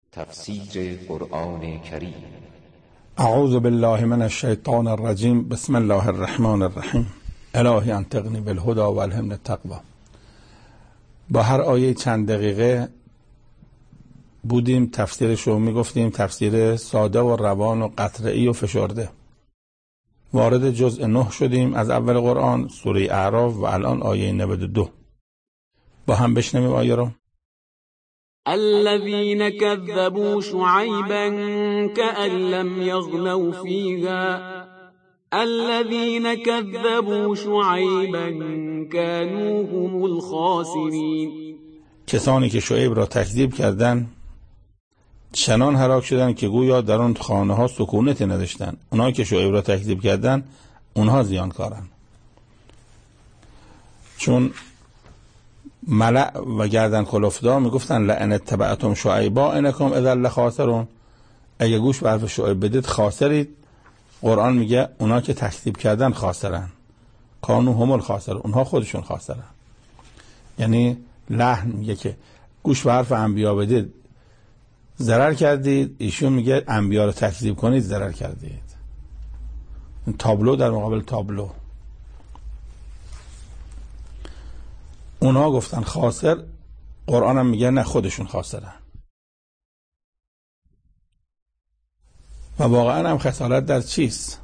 تفسیر قرآن کریم. اعوذ بالله من الشیطان الرجیم. بسم الله الرحمن الرحیم. الهی انطقنی بالهدی و الهمنی التقوی. با هر آیه چند دقیقه بودیم تفسیرش رو میگفتیم، تفسیر ساده و روان و قطره‌ای و فشرده. وارد جزء 9 شدیم از اول قرآن، سوره اعراف، و الان آیه 92. با هم بشنویم آیه رو. الذين كذبوا شعيبا كأن لم يغنوا فيها الذين كذبوا شعيبا كانوا هم الخاسرين. کسانی که شعیب را تکذیب کردند چنان هلاک شدند که گویا در آن خانه ها سکونتی نداشتند. اونایی که شعیب را تکذیب کردند اونها زیانکارند، چون ملأ و گردن کلفتا میگفتن لئن اتبعتم شعیبا انکم اذا لخاسرون، اگه گوش به حرف شعیب بدید خاسرید. قرآن میگه اونا که تکذیب کردن خاسرن، کانوا هم الخاسرون، اونها خودشون خاسرن. یعنی لحن میگه که گوش به حرف انبیا بدید ضرر کردید، ایشون میگه انبیا رو تکذیب کنید ضرر کردید. تابلو در مقابل تابلو. اونها گفتن خاسر، قرآن هم میگه نه، خودشون خاسرن. و واقعا هم خسارت در چیست؟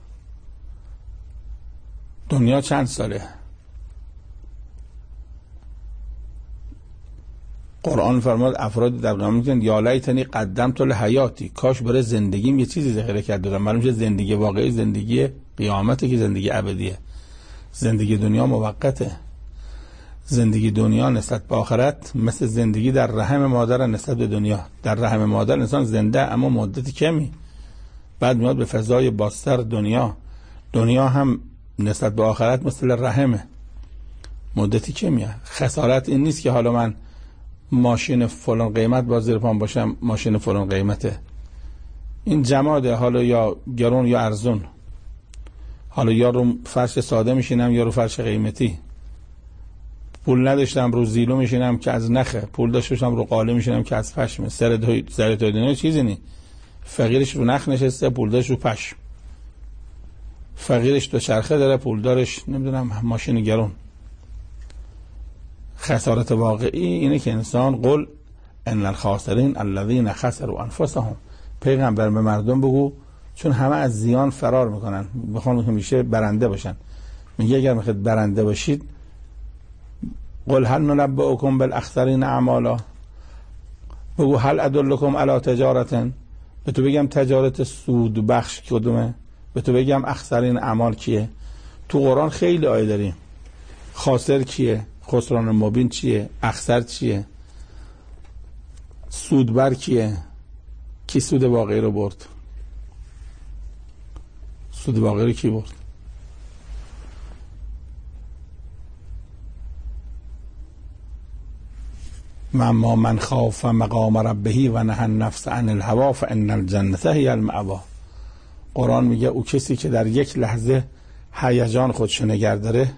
دنیا چند ساله؟ قرآن فرمود افراد در قیامت میگن یا لیتنی قدمت لحیاتی، کاش برای زندگیم یه چیزی ذخیره کرده بودم. معلومه زندگی واقعی زندگی قیامته که زندگی ابدیه. زندگی دنیا موقته. زندگی دنیا نسبت به آخرت مثل زندگی در رحم مادر نسبت به دنیا. در رحم مادر انسان زنده اما مدت کمی، بعد میاد به فضای بازتر دنیا هم نسبت به آخرت مثل رحمه، مدتی کمیه. خسارت این نیست که حالا من ماشین فلان قیمت با زیر پام باشم، ماشین فلان قیمته. این جماده، حالا یا گرون یا ارزون، حالا یا رو فرش ساده میشینم یا رو فرش قیمتی. پول نداشتم رو زیلو میشینم که از نخه، پول داشتم رو قاله میشینم که از پشمه. سر توی دنیا چیزی نی. فقیرش رو نخ نشسته، پولدارش رو پشم. فقیرش دو چرخه داره، پولدارش نمیدونم ماشین گرون. خسارت واقعی اینه که انسان قل ان الخاسرین الذین خسروا انفسهم، پیغمبر به مردم بگو، چون همه از زیان فرار میکنن، میخوان همیشه برنده باشن. میگه اگر میخواید برنده باشید قل هل ننبئکم بالاخسرین اعمالا، بگو هل ادلکم علی تجارتن، به تو بگم تجارت سود بخش کدومه، به تو بگم اخسرین اعمال کیه. تو قرآن خیلی آیه داریم. خاسر کیه، خسران مبین چیه، اخسر چیه، سودبر کیه، کی سود واقعی رو برد، سود واقعی رو کی برد. اما من خاف مقام ربه و نهى النفس عن الهوى فان الجنة هي المأوى. قرآن میگه او کسی که در یک لحظه هیجان خودش نگه داره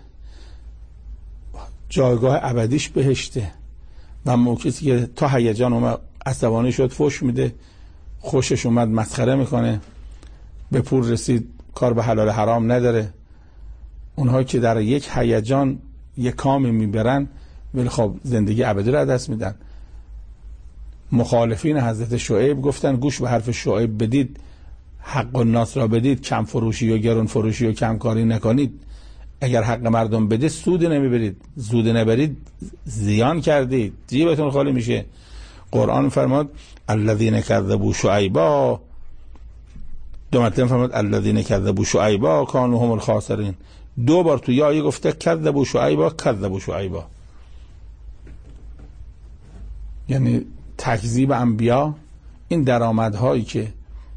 جایگاه ابدیش بهشته، و اما کسی که تا هیجان اومد عصبانی شد فوش میده، خوشش اومد مسخره میکنه، به پول رسید کار به حلال حرام نداره. اونها که در یک هیجان یک کامی میبرن ولی خب زندگی ابدی را دست میدن. مخالفین حضرت شعیب گفتن گوش به حرف شعیب بدید، حق الناس را بدید، کم فروشی و گرون فروشی و کم کاری نکنید. اگر حق مردم بدید سود نمیبرید، زود نبرید زیان کردید، جیبتون خالی میشه. قرآن فرماد الذین کذبوا شعیبا، دو مرتبه فرماد الذین کذبوا شعیبا کانوا هم الخاسرین. دو بار تو آیه گفته کذبوا شعیبا کذبوا شعیبا، یعنی تکذیب انبیا. این درآمدهایی که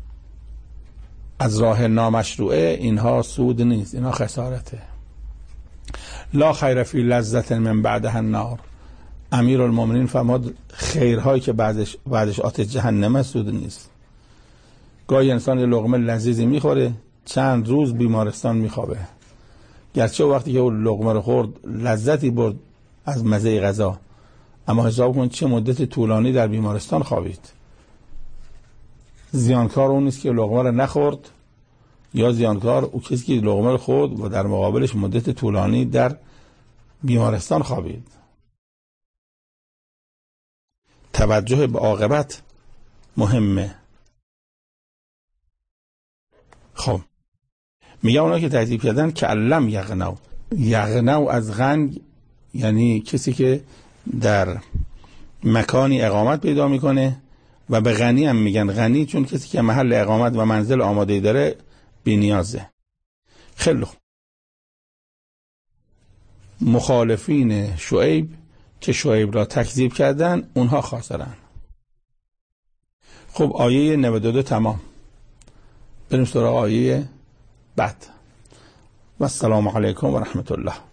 از راه نامشروعه، اینها سود نیست، اینها خسارته. لا خیر فی لذت من بعدها النار. امیرالمومنین فرمود خیرهایی که بعدش آتش جهنم سود نیست. گاهی انسان یه لقمه لذیذی میخوره، چند روز بیمارستان میخوابه، گرچه وقتی که اون لقمه رو خورد لذتی برد از مزه غذا، اما حساب کن چه مدت طولانی در بیمارستان خوابید. زیانکار اون نیست که لقمه رو نخورد، یا زیانکار او کسی که لقمه رو خورد و در مقابلش مدت طولانی در بیمارستان خوابید. توجه به عاقبت مهمه. خب میگه اونا که تکذیب کردن که علم یغنو از غن یعنی کسی که در مکانی اقامت پیدا میکنه، و به غنی هم میگن غنی چون کسی که محل اقامت و منزل آماده داره بی‌نیازه. خیلی خوب. مخالفین شعیب که شعیب را تکذیب کردن اونها خاسرن. خب آیه 92 تمام. بریم سراغ آیه بعد. و السلام علیکم و رحمت الله.